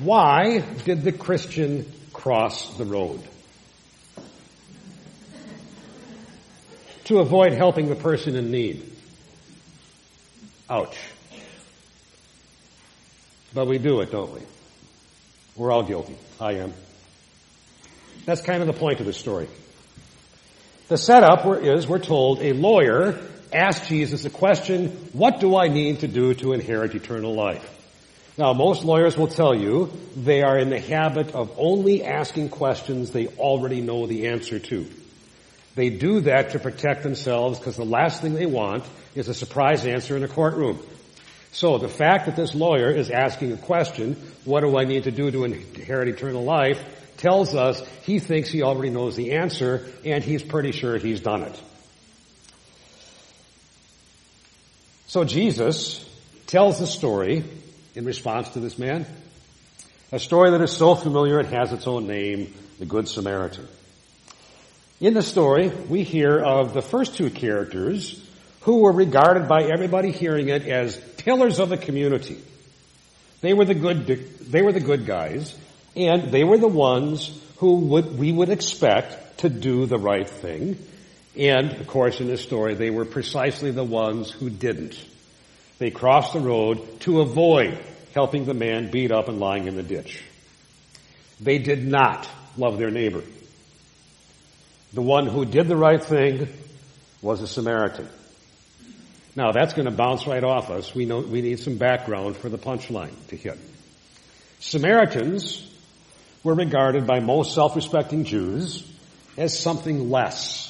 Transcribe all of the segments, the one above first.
Why did the Christian cross the road? To avoid helping the person in need. Ouch. But we do it, don't we? We're all guilty. I am. That's kind of the point of the story. The setup is, we're told, a lawyer asked Jesus a question, what do I need to do to inherit eternal life? Now, most lawyers will tell you they are in the habit of only asking questions they already know the answer to. They do that to protect themselves because the last thing they want is a surprise answer in a courtroom. So the fact that this lawyer is asking a question, what do I need to do to inherit eternal life, tells us he thinks he already knows the answer and he's pretty sure he's done it. So Jesus tells the story in response to this man, a story that is so familiar it has its own name, the Good Samaritan. In the story, we hear of the first two characters who were regarded by everybody hearing it as pillars of the community. They were the good guys, and they were the ones who we would expect to do the right thing. And, of course, in this story, they were precisely the ones who didn't. They crossed the road to avoid helping the man beat up and lying in the ditch. They did not love their neighbor. The one who did the right thing was a Samaritan. Now, that's going to bounce right off us. We need some background for the punchline to hit. Samaritans were regarded by most self-respecting Jews as something less.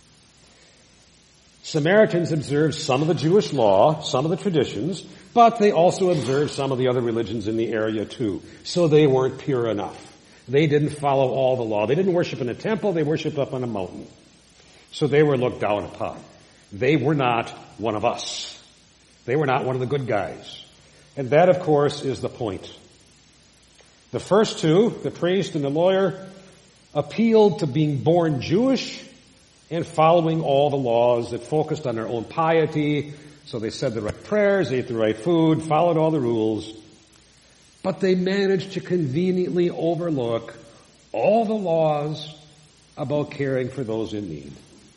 Samaritans observed some of the Jewish law, some of the traditions, but they also observed some of the other religions in the area too. So they weren't pure enough. They didn't follow all the law. They didn't worship in a temple. They worshiped up on a mountain. So they were looked down upon. They were not one of us. They were not one of the good guys. And that, of course, is the point. The first two, the priest and the lawyer, appealed to being born Jewish and following all the laws that focused on their own piety. So they said the right prayers, ate the right food, followed all the rules. But they managed to conveniently overlook all the laws about caring for those in need.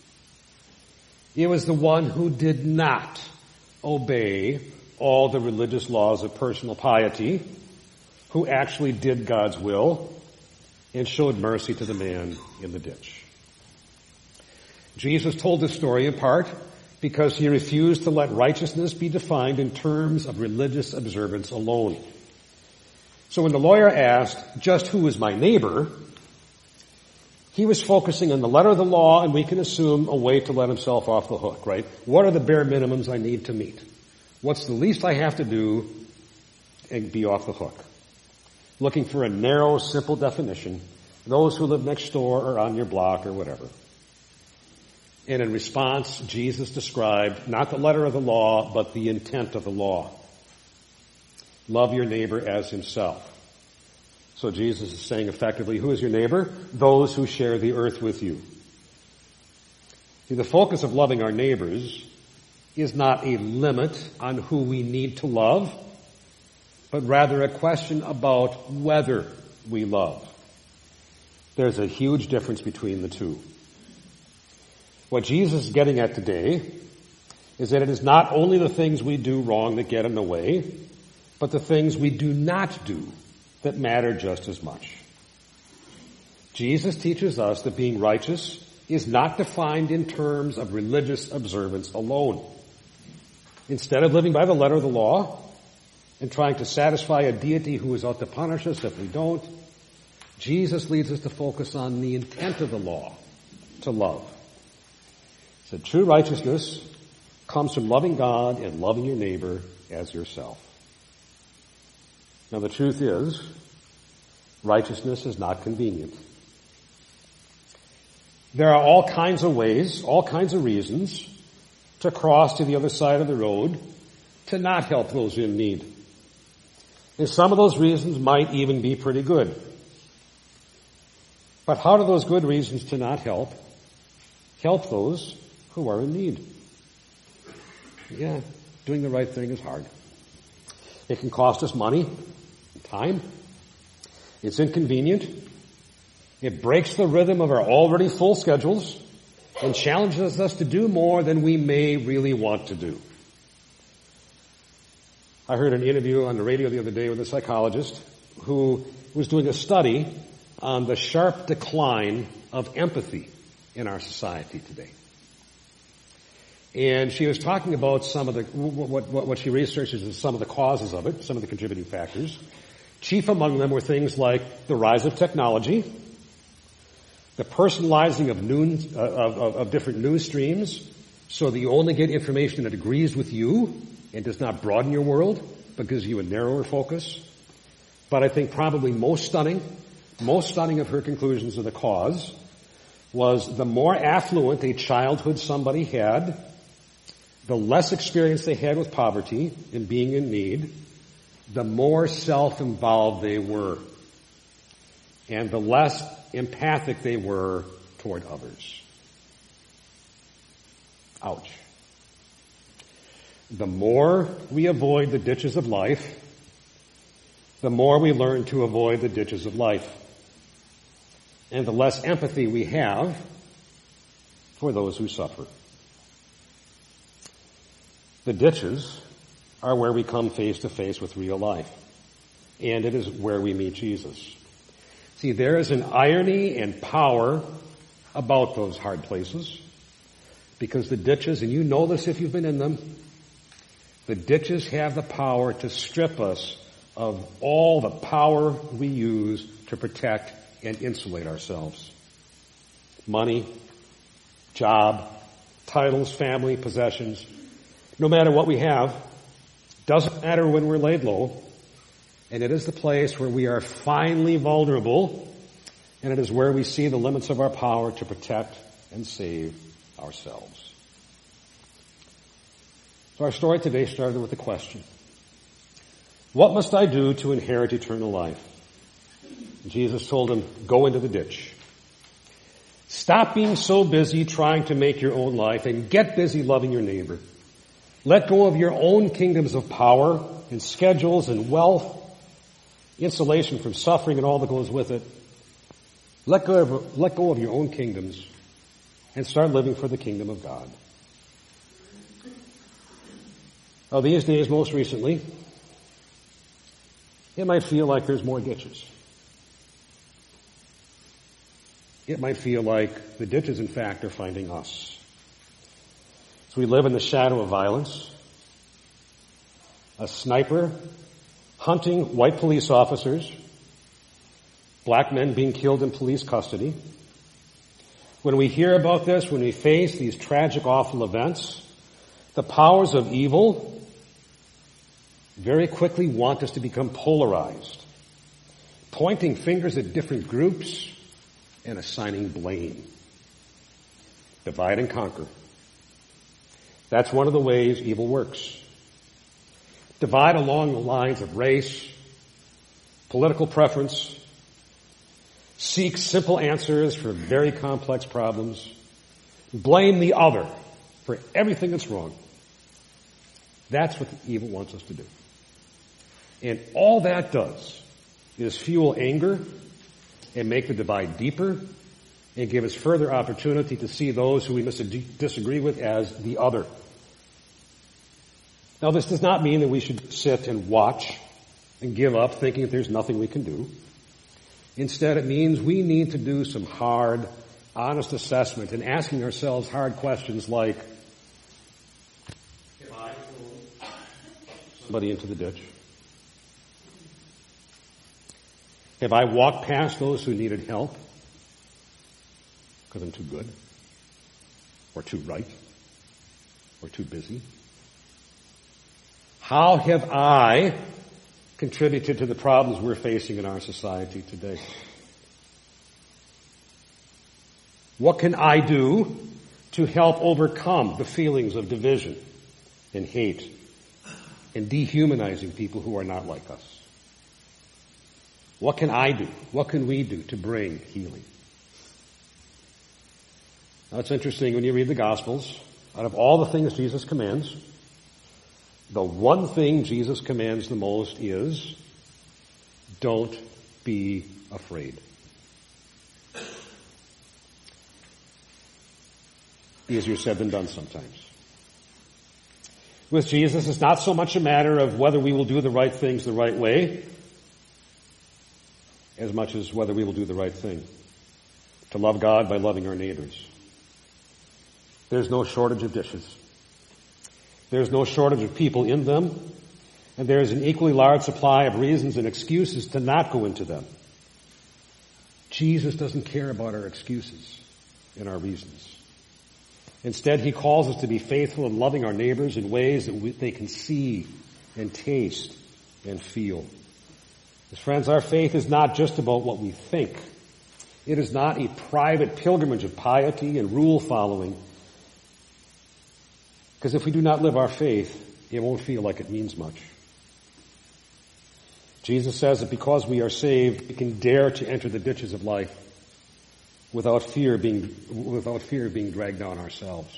It was the one who did not obey all the religious laws of personal piety who actually did God's will and showed mercy to the man in the ditch. Jesus told this story in part because he refused to let righteousness be defined in terms of religious observance alone. So when the lawyer asked, just who is my neighbor, he was focusing on the letter of the law, and we can assume a way to let himself off the hook, right? What are the bare minimums I need to meet? What's the least I have to do and be off the hook? Looking for a narrow, simple definition. Those who live next door or on your block or whatever. And in response, Jesus described not the letter of the law, but the intent of the law. Love your neighbor as himself. So Jesus is saying effectively, who is your neighbor? Those who share the earth with you. See, the focus of loving our neighbors is not a limit on who we need to love, but rather a question about whether we love. There's a huge difference between the two. What Jesus is getting at today is that it is not only the things we do wrong that get in the way, but the things we do not do that matter just as much. Jesus teaches us that being righteous is not defined in terms of religious observance alone. Instead of living by the letter of the law and trying to satisfy a deity who is out to punish us if we don't, Jesus leads us to focus on the intent of the law, to love. So true righteousness comes from loving God and loving your neighbor as yourself. Now the truth is, righteousness is not convenient. There are all kinds of ways, all kinds of reasons to cross to the other side of the road to not help those in need. And some of those reasons might even be pretty good. But how do those good reasons to not help those who are in need? Yeah, doing the right thing is hard. It can cost us money, time, It's inconvenient. It breaks the rhythm of our already full schedules and challenges us to do more than we may really want to do. I heard an interview on the radio the other day with a psychologist who was doing a study on the sharp decline of empathy in our society today. And she was talking about some of the, what she researches is some of the causes of it, some of the contributing factors. Chief among them were things like the rise of technology, the personalizing of different news streams, so that you only get information that agrees with you and does not broaden your world, but gives you a narrower focus. But I think probably most stunning of her conclusions of the cause was the more affluent a childhood somebody had, the less experience they had with poverty and being in need, the more self-involved they were, and the less empathic they were toward others. Ouch. The more we avoid the ditches of life, the more we learn to avoid the ditches of life. And the less empathy we have for those who suffer. The ditches are where we come face to face with real life. And it is where we meet Jesus. See, there is an irony and power about those hard places. Because the ditches, and you know this if you've been in them, the ditches have the power to strip us of all the power we use to protect and insulate ourselves. Money, job, titles, family, possessions. No matter what we have, doesn't matter when we're laid low, and it is the place where we are finally vulnerable, and it is where we see the limits of our power to protect and save ourselves. So our story today started with a question. What must I do to inherit eternal life? Jesus told him, go into the ditch. Stop being so busy trying to make your own life and get busy loving your neighbor. Let go of your own kingdoms of power and schedules and wealth, insulation from suffering and all that goes with it. Let go of your own kingdoms and start living for the kingdom of God. Now, these days, most recently, it might feel like there's more ditches. It might feel like the ditches, in fact, are finding us. So we live in the shadow of violence. A sniper hunting white police officers. Black men being killed in police custody. When we hear about this, when we face these tragic, awful events, the powers of evil very quickly want us to become polarized, pointing fingers at different groups and assigning blame. Divide and conquer. That's one of the ways evil works. Divide along the lines of race, political preference, seek simple answers for very complex problems, blame the other for everything that's wrong. That's what the evil wants us to do. And all that does is fuel anger and make the divide deeper and give us further opportunity to see those who we disagree with as the other. Now, this does not mean that we should sit and watch and give up thinking that there's nothing we can do. Instead, it means we need to do some hard, honest assessment and asking ourselves hard questions like, have I pulled somebody into the ditch? Have I walked past those who needed help because I'm too good, or too right, or too busy? How have I contributed to the problems we're facing in our society today? What can I do to help overcome the feelings of division and hate and dehumanizing people who are not like us? What can I do? What can we do to bring healing? Now, it's interesting when you read the Gospels, out of all the things Jesus commands, the one thing Jesus commands the most is don't be afraid. Easier said than done sometimes. With Jesus, it's not so much a matter of whether we will do the right things the right way, as much as whether we will do the right thing. To love God by loving our neighbors. There's no shortage of dishes. There's no shortage of people in them. And there's an equally large supply of reasons and excuses to not go into them. Jesus doesn't care about our excuses and our reasons. Instead, he calls us to be faithful in loving our neighbors in ways that they can see and taste and feel. As friends, our faith is not just about what we think. It is not a private pilgrimage of piety and rule following. Because if we do not live our faith, it won't feel like it means much. Jesus says that because we are saved, we can dare to enter the ditches of life without fear of being dragged down ourselves.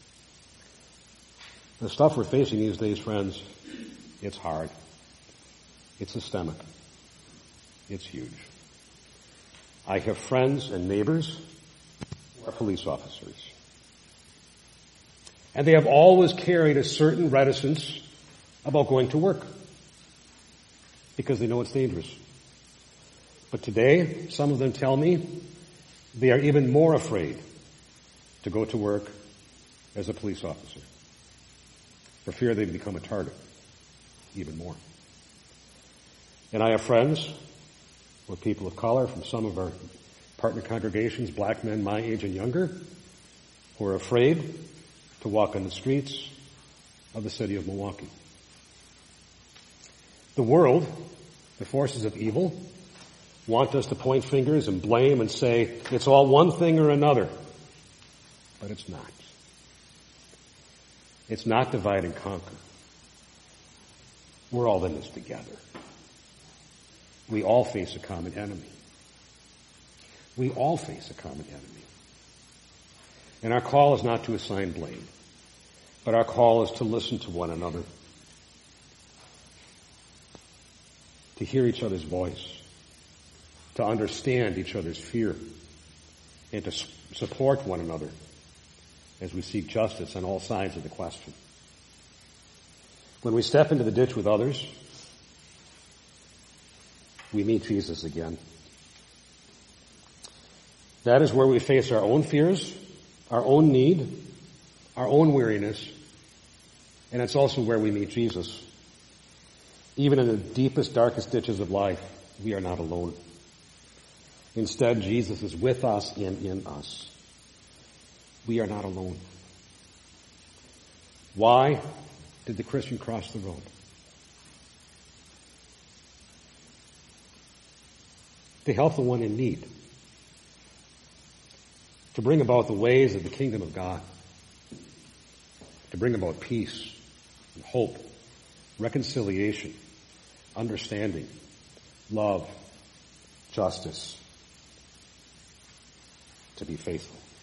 The stuff we're facing these days, friends, it's hard. It's systemic. It's huge. I have friends and neighbors who are police officers. And they have always carried a certain reticence about going to work because they know it's dangerous. But today, some of them tell me they are even more afraid to go to work as a police officer for fear they become a target even more. And I have friends with people of color from some of our partner congregations, black men my age and younger, who are afraid to walk on the streets of the city of Milwaukee. The world, the forces of evil, want us to point fingers and blame and say it's all one thing or another. But it's not. It's not divide and conquer. We're all in this together. We all face a common enemy. We all face a common enemy. And our call is not to assign blame, but our call is to listen to one another, to hear each other's voice, to understand each other's fear, and to support one another as we seek justice on all sides of the question. When we step into the ditch with others, we meet Jesus again. That is where we face our own fears, our own need, our own weariness, and it's also where we meet Jesus. Even in the deepest, darkest ditches of life, we are not alone. Instead, Jesus is with us and in us. We are not alone. Why did the Christian cross the road? To help the one in need. To bring about the ways of the kingdom of God. To bring about peace and hope, reconciliation, understanding, love, justice. To be faithful.